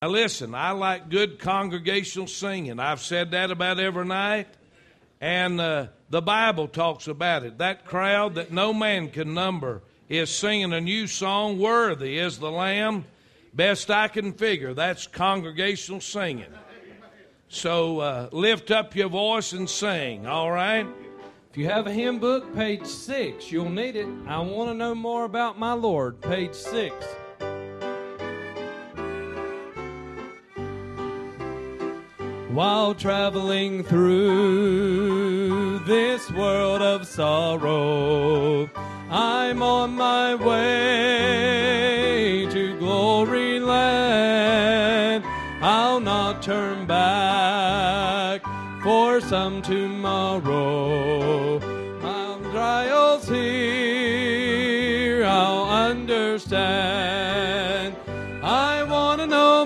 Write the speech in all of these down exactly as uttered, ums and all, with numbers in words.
Now listen, I like good congregational singing. I've said that about every night. And uh, the Bible talks about it. That crowd that no man can number is singing a new song, Worthy is the Lamb. Best I can figure, that's congregational singing. So uh, lift up your voice and sing, all right? If you have a hymn book, page six, you'll need it. I want to know more about my Lord, page six. While traveling through this world of sorrow, I'm on my way to glory land. I'll not turn back for some tomorrow. My trials here I'll understand. I want to know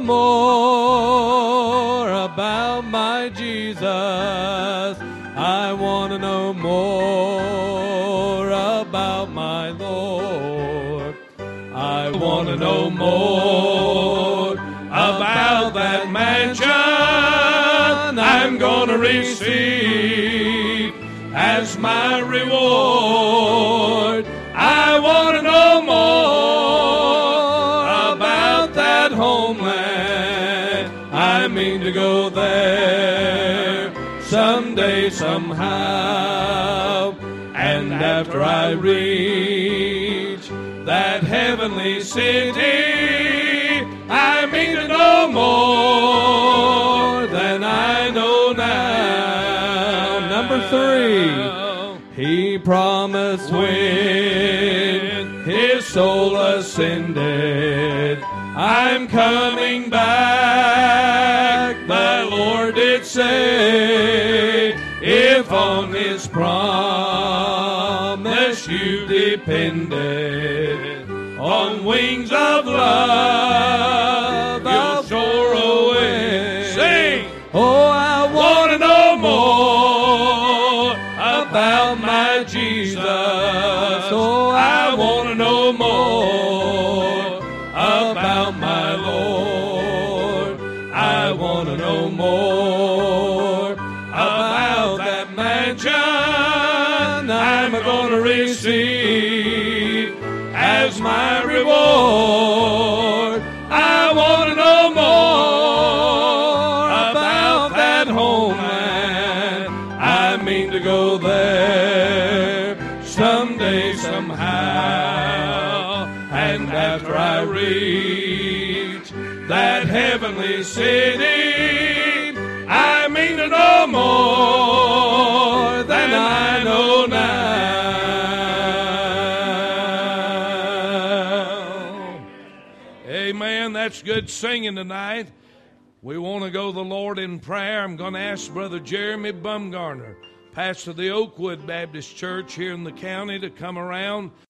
more about my Jesus. I want to know more about my Lord. I want to know more about that mansion I'm going to receive as my reward. I want to know more about that homeland. I mean to go there someday, somehow. And after I reach that heavenly city, I mean to know more than I know now. Number three, he promised when his soul ascended, I'm coming back, the Lord did say. If on his promise you depended, on wings of love you'll soar away. Sing! Oh, I want to know more about my Jesus. Oh, I want to know more about my Lord. I want to know more about that mansion I'm going to receive as my reward. I want to know more about that homeland. I mean to go there someday, somehow. And after I reach that heavenly city, I mean to know more than I know now. Amen. That's good singing tonight. We want to go to the Lord in prayer. I'm going to ask Brother Jeremy Bumgarner, pastor of the Oakwood Baptist Church here in the county, to come around.